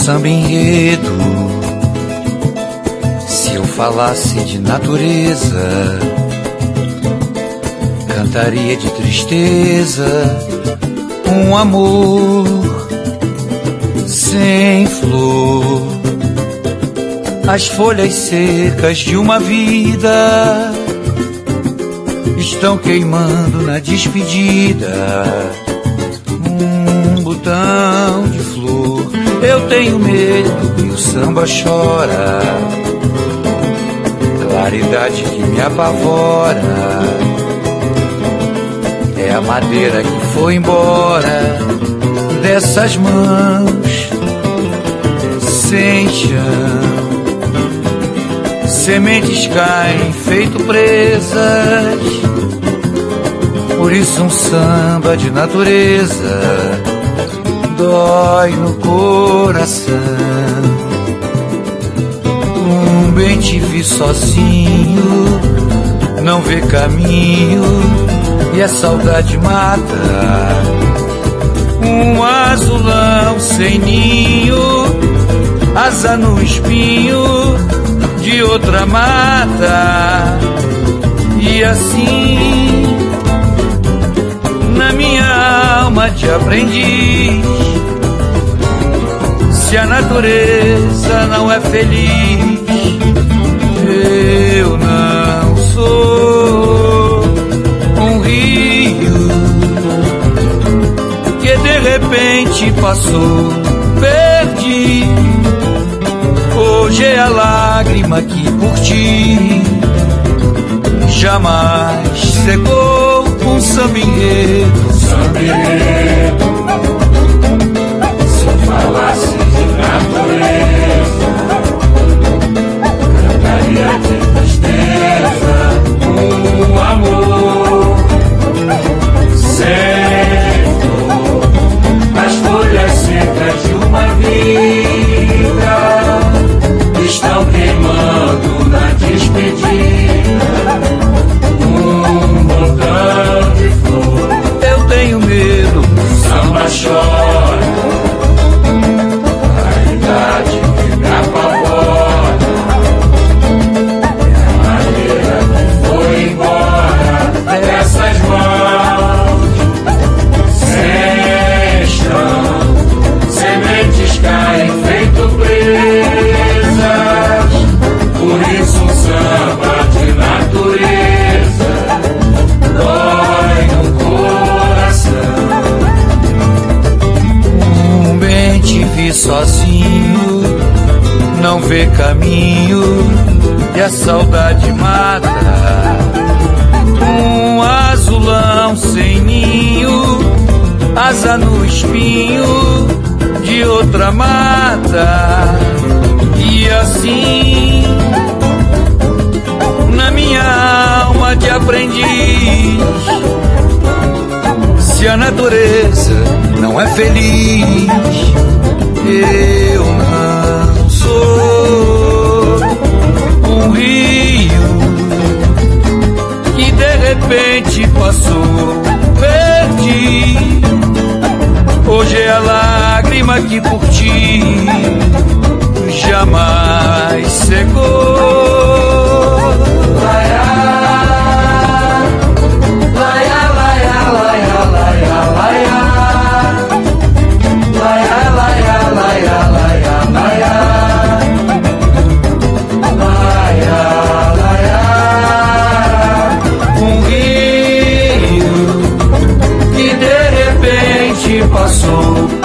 samba enredo. Se eu falasse de natureza, cantaria de tristeza, um amor sem flor. As folhas secas de uma vida estão queimando na despedida, um botão de flor. Eu tenho medo e o samba chora, claridade que me apavora. É a madeira que foi embora dessas mãos sem chão. Sementes caem feito presas, por isso um samba de natureza dói no coração. Bem te vi sozinho, não vê caminho e a saudade mata. Um azulão sem ninho, asa no espinho de outra mata. E assim, na minha alma de aprendiz, se a natureza não é feliz, eu não sou um rio que de repente passou, perdi. Hoje é a lágrima que por ti jamais secou. Um samba enredo, samba enredo. Se eu falasse de natureza, cantaria de tristeza, um amor sem dor. As folhas secas de uma vida estão queimando na despedida, um botão de flor. Eu tenho medo, Samba chora, a idade que me apavora. É a maneira que foi embora dessas mãos sem chão. Sementes caem feito presas, por isso um samba de natureza dói no coração. Bem te vi sozinho, não vê caminho e a saudade mata. Um azulão sem ninho, asa no espinho de outra mata. E assim, na minha alma de aprendiz, se a natureza não é feliz, eu não sou um rio que de repente passou, perdi. Hoje é a lágrima que por ti jamais secou. Um rio que de repente passou,